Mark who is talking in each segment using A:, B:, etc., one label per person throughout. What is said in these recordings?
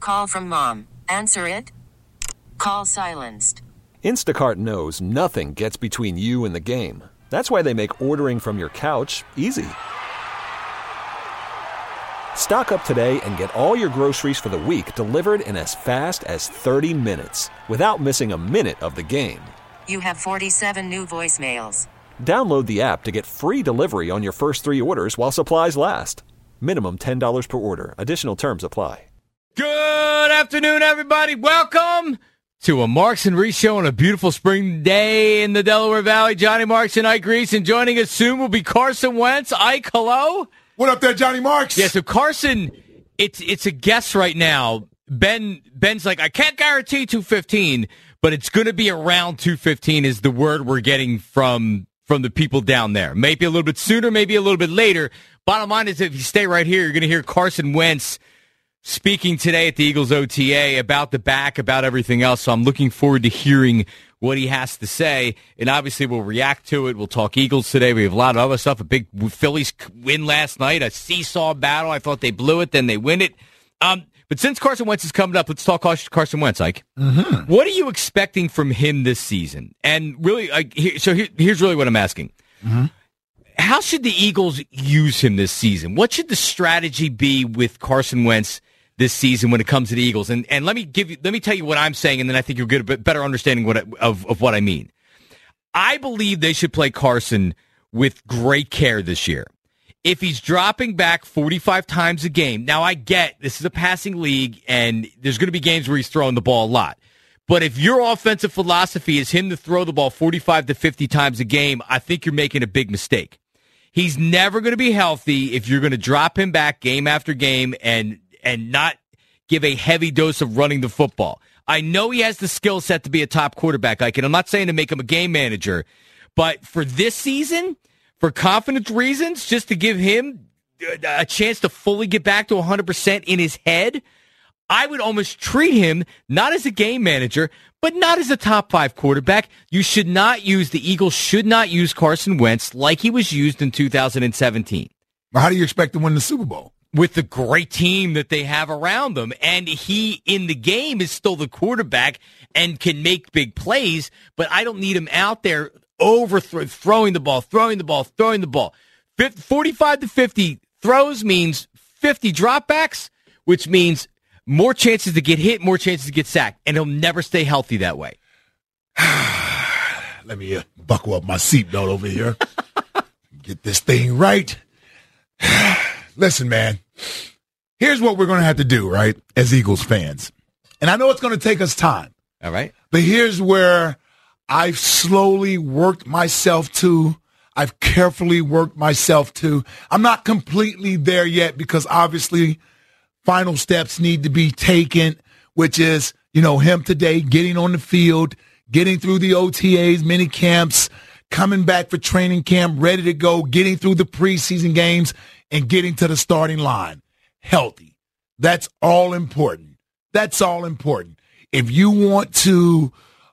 A: Call from mom. Answer it. Call silenced.
B: Instacart knows nothing gets between you and the game. That's why they make ordering from your couch easy. Stock up today and get all your groceries for the week delivered in as fast as 30 minutes without missing a minute of the game.
A: You have 47 new voicemails.
B: Download the app to get free delivery on your first 3 orders while supplies last. Minimum $10 per order. Additional terms apply.
C: Good afternoon, everybody. Welcome to a Marks and Reese show on a beautiful spring day in the Delaware Valley. Johnny Marks and Ike Reese, and joining us soon will be Carson Wentz. Ike, hello.
D: What up there, Johnny Marks?
C: Yeah, so Carson, it's a guess right now. Ben's like, I can't guarantee 215, but it's going to be around 215 is the word we're getting from the people down there. Maybe a little bit sooner, maybe a little bit later. Bottom line is if you stay right here, you're going to hear Carson Wentz speaking today at the Eagles OTA about the back, about everything else. So I'm looking forward to hearing what he has to say. And obviously we'll react to it. We'll talk Eagles today. We have a lot of other stuff. A big Phillies win last night, a seesaw battle. I thought they blew it, then they win it. But since Carson Wentz is coming up, let's talk Carson Wentz, Ike. Mm-hmm. What are you expecting from him this season? And really, here's really what I'm asking. Mm-hmm. How should the Eagles use him this season? What should the strategy be with Carson Wentz this season when it comes to the Eagles? And let me tell you what I'm saying, and then I think you'll get a bit better understanding of what I mean. I believe they should play Carson with great care this year. If he's dropping back 45 times a game, now I get this is a passing league, and there's going to be games where he's throwing the ball a lot. But if your offensive philosophy is him to throw the ball 45 to 50 times a game, I think you're making a big mistake. He's never going to be healthy if you're going to drop him back game after game and not give a heavy dose of running the football. I know he has the skill set to be a top quarterback, Ike, and I'm not saying to make him a game manager, but for this season, for confidence reasons, just to give him a chance to fully get back to 100% in his head, I would almost treat him not as a game manager, but not as a top 5 quarterback. The Eagles should not use Carson Wentz like he was used in 2017.
D: Well, how do you expect to win the Super Bowl?
C: With the great team that they have around them. And he, in the game, is still the quarterback and can make big plays, but I don't need him out there throwing the ball. 45 to 50 throws means 50 dropbacks, which means more chances to get hit, more chances to get sacked, and he'll never stay healthy that way.
D: Let me buckle up my seatbelt over here. Get this thing right. Listen, man, here's what we're going to have to do, right, as Eagles fans. And I know it's going to take us time.
C: All right.
D: But here's where I've slowly worked myself to. I've carefully worked myself to. I'm not completely there yet because obviously final steps need to be taken, which is, him today getting on the field, getting through the OTAs, mini camps, coming back for training camp, ready to go, getting through the preseason games, and getting to the starting line healthy. That's all important. That's all important. If you want to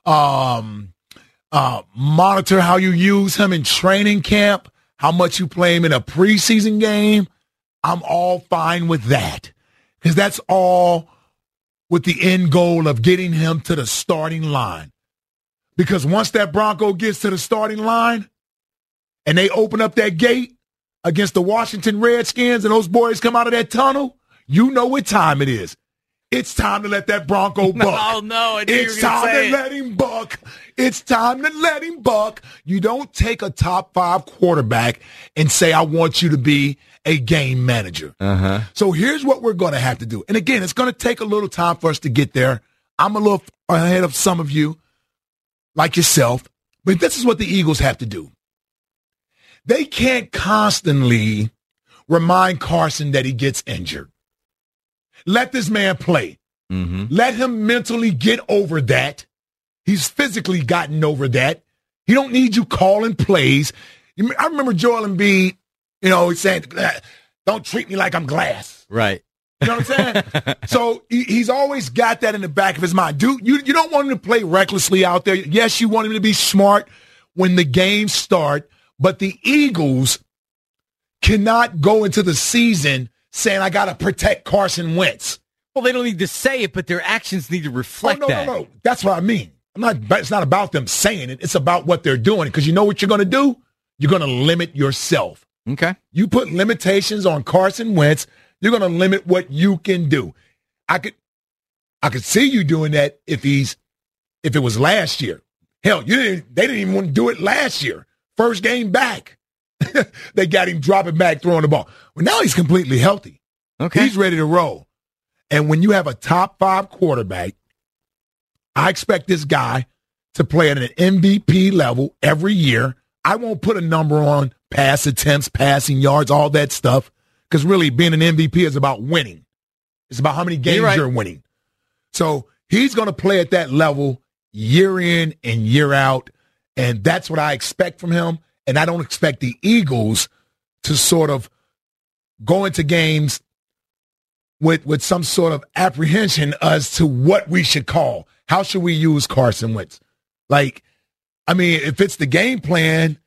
D: monitor how you use him in training camp, how much you play him in a preseason game, I'm all fine with that. Because that's all with the end goal of getting him to the starting line. Because once that Bronco gets to the starting line and they open up that gate against the Washington Redskins and those boys come out of that tunnel, you know what time it is. It's time to let that Bronco buck.
C: No,
D: it's time to let him buck. It's time to let him buck. You don't take a top 5 quarterback and say, I want you to be a game manager.
C: Uh-huh.
D: So here's what we're going to have to do. And again, it's going to take a little time for us to get there. I'm a little ahead of some of you, like yourself. But this is what the Eagles have to do. They can't constantly remind Carson that he gets injured. Let this man play.
C: Mm-hmm.
D: Let him mentally get over that. He's physically gotten over that. He don't need you calling plays. I remember Joel Embiid, saying, don't treat me like I'm glass.
C: Right.
D: You know what I'm saying? So he's always got that in the back of his mind. You don't want him to play recklessly out there. Yes, you want him to be smart when the games start, but the Eagles cannot go into the season saying, I got to protect Carson Wentz.
C: Well, they don't need to say it, but their actions need to reflect that.
D: No. That's what I mean. It's not about them saying it. It's about what they're doing. Because you know what you're going to do? You're going to limit yourself.
C: Okay.
D: You put limitations on Carson Wentz, you're going to limit what you can do. I could see you doing that if it was last year. Hell, they didn't even want to do it last year. First game back. They got him dropping back, throwing the ball. Well, now he's completely healthy.
C: Okay.
D: He's ready to roll. And when you have a top 5 quarterback, I expect this guy to play at an MVP level every year. I won't put a number on pass attempts, passing yards, all that stuff, because really being an MVP is about winning. It's about how many games you're winning. So he's going to play at that level year in and year out, and that's what I expect from him. And I don't expect the Eagles to sort of go into games with some sort of apprehension as to what we should call. How should we use Carson Wentz? If it's the game plan,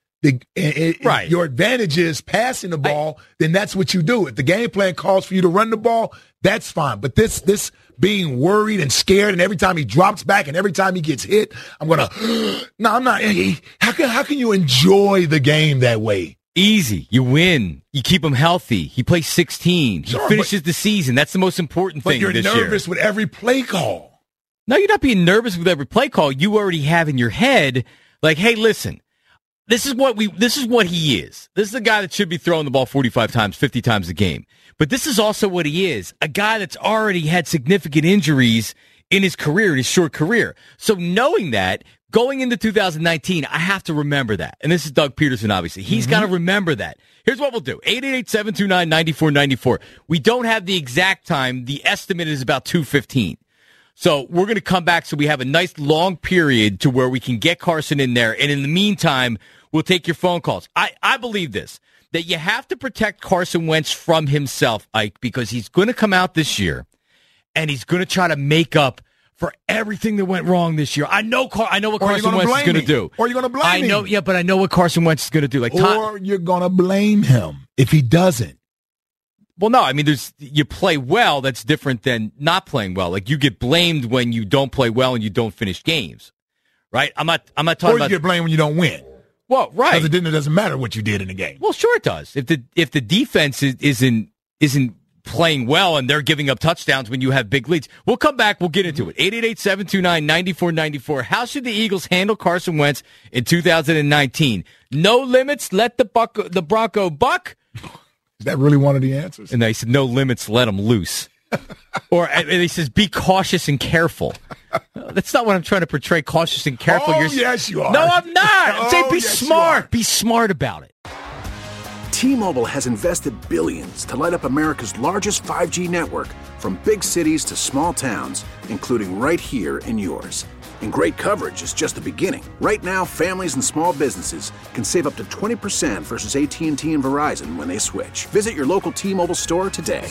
D: your advantage is passing the ball, then that's what you do. If the game plan calls for you to run the ball, that's fine. But this being worried and scared, and every time he drops back and every time he gets hit, I'm going to, no, I'm not. How can you enjoy the game that way?
C: Easy. You win. You keep him healthy. He plays 16. He finishes the season. That's the most important thing this year.
D: But you're nervous with every play call.
C: No, you're not being nervous with every play call. You already have in your head, like, hey, listen, this is what he is. This is the guy that should be throwing the ball 45 times, 50 times a game. But this is also what he is, a guy that's already had significant injuries in his career, in his short career. So knowing that, going into 2019, I have to remember that. And this is Doug Peterson, obviously. He's got to remember that. Here's what we'll do. 888-729-9494. We don't have the exact time. The estimate is about 2:15. So we're going to come back so we have a nice long period to where we can get Carson in there. And in the meantime, we'll take your phone calls. I believe this, that you have to protect Carson Wentz from himself, Ike, because he's going to come out this year and he's going to try to make up for everything that went wrong this year. I know what Carson Wentz is going to do.
D: Or you're going to blame him.
C: Yeah, but I know what Carson Wentz is going to do.
D: Or you're going to blame him if he doesn't.
C: Well, no, I mean, you play well. That's different than not playing well. Like, you get blamed when you don't play well and you don't finish games, right? I'm not talking about.
D: Or you get blamed when you don't win.
C: Well, right.
D: Because it doesn't matter what you did in the game.
C: Well, sure it does. If the defense isn't playing well and they're giving up touchdowns when you have big leads, we'll come back. We'll get into it. 888-729-9494. How should the Eagles handle Carson Wentz in 2019? No limits. Let the Bronco buck.
D: Is that really one of the answers?
C: And they said, no limits, let them loose. Or and he says, be cautious and careful. That's not what I'm trying to portray, cautious and careful.
D: Yes, you are.
C: No, I'm not. I'm saying be smart. Be smart about it.
E: T-Mobile has invested billions to light up America's largest 5G network, from big cities to small towns, including right here in yours. And great coverage is just the beginning. Right now, families and small businesses can save up to 20% versus AT&T and Verizon when they switch. Visit your local T-Mobile store today.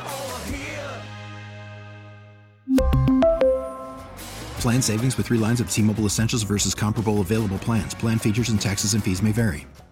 F: Plan savings with 3 lines of T-Mobile Essentials versus comparable available plans. Plan features and taxes and fees may vary.